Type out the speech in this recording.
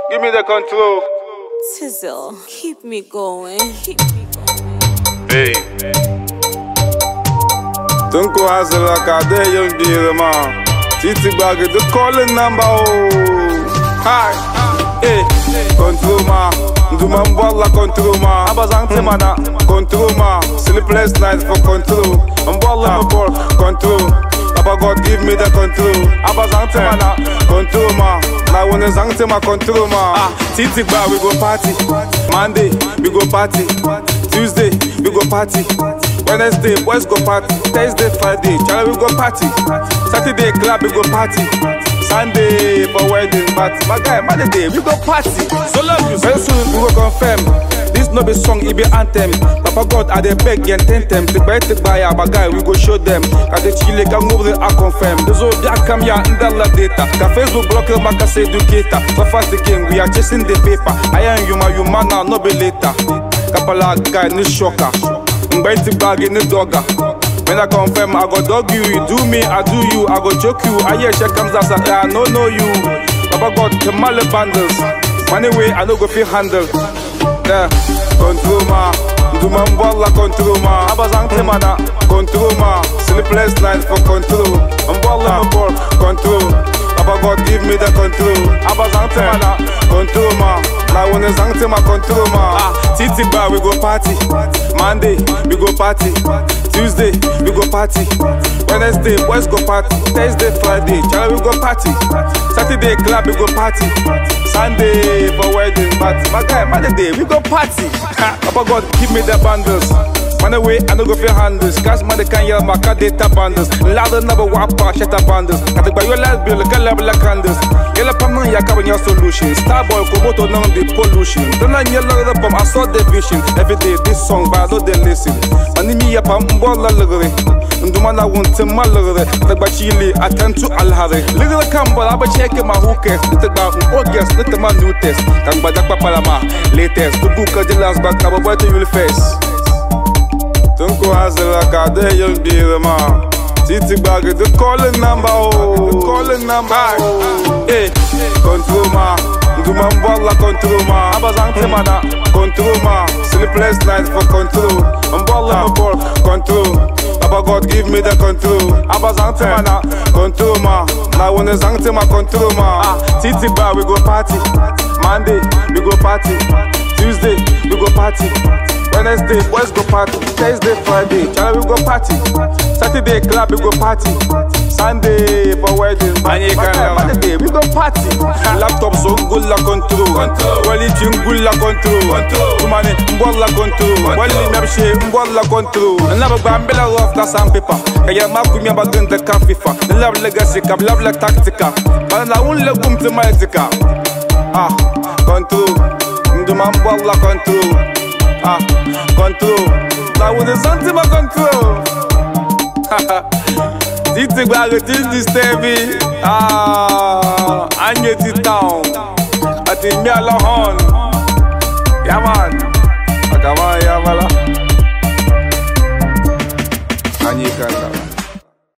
Give me the control. Tizzle, keep me going. Hey. Tunko Hazel Akade young dear man. Titi bag the calling number. Hi. Hey. Control ma. Nduma mbwala control ma. Abazante mana. Control ma. Sleepless night for control. Mbwala ball control. Papa God give me the control. Abazante mana. Control ma. Now when the zante ma control ma. Titi bag we go party. Monday we go party. Tuesday we go party. Wednesday boys go party. Thursday Friday Charlie we go party. Saturday club we go party. Sunday for wedding party. My guy Monday we go party. So love you. Very soon we go confirm. This no be song, it be anthem. Papa God I dey beg and tempt them. To buy my guy we go show them. Cause the chile can move the I confirm. The zo bia come ya ndala data. Ka Facebook block the maka say educator. So fast the king we are chasing the paper. I am you man now no be later. Kapala guy no shocker. Mbaiti bag in the dogger. When I confirm, I go dog you. You do me, I do you. I go choke you. I hear check comes as I no know you. Papa God, Kamale bundles. Money way, I no go feel handle. Yeah, control ma. Nduma mbwala control ma. Abazante mana. Control ma. Sleepless night for control. Mbwala ball control. Papa God give me the control. Abazante mana. Control ma. Now when the zante ma control ma. Titi bar we go party. Monday we go party. Tuesday we go party. Wednesday boys go party. Thursday Friday Charlie we go party. Saturday club we go party. Sunday for wedding party. My guy Monday we go party. Papa God give me the bundles. Money way I no go feel handles. Cause money can yell my car data bundles. Louder never walk past shatter bundles. I take by your last bill like a level of candles. Yellow pam ya cover your solution. Starboy komoto none the pollution. Don't I yellow the pump I saw the vision. Every day this song but I know they listen. Money me up I'm bola luggery. Ndumana want to malure. Take by Chile attend to Alhari. Little camber I be checking my hookers. Little about August little my new test. Kang badak papalama latest. The book of the last back I will to your face. Tunko Hazel Akade young dear man. Titi bag the calling number. The calling number. Hey, control ma. Nduma mbwala control ma. Abazante mana. Control ma. Sleepless night for control. Mbwala ball control. Papa God give me the control. Abazante mana. Control ma. Now when the zante ma control ma. Titi bag we go party. Monday we go party. Tuesday we go party. Wednesday boys go party. Thursday Friday Charlie we go party. Saturday club we go party. Sunday for wedding party. Monday we go party. Laptop so good la control. Quality good la control. Tumane mbwala control. Wali mabshe mbwala control. Nlaba bambela off la sandpaper. Kaya makumya baganda kafifa. Love legacy kab love la tactica. Bana unle kumte magica. Control. Nduma mbwala control. Control. Now with the Santima control. Titi bag this Stevie. I get it down. I think me alone. Yeah man. Come on, yeah, voilà.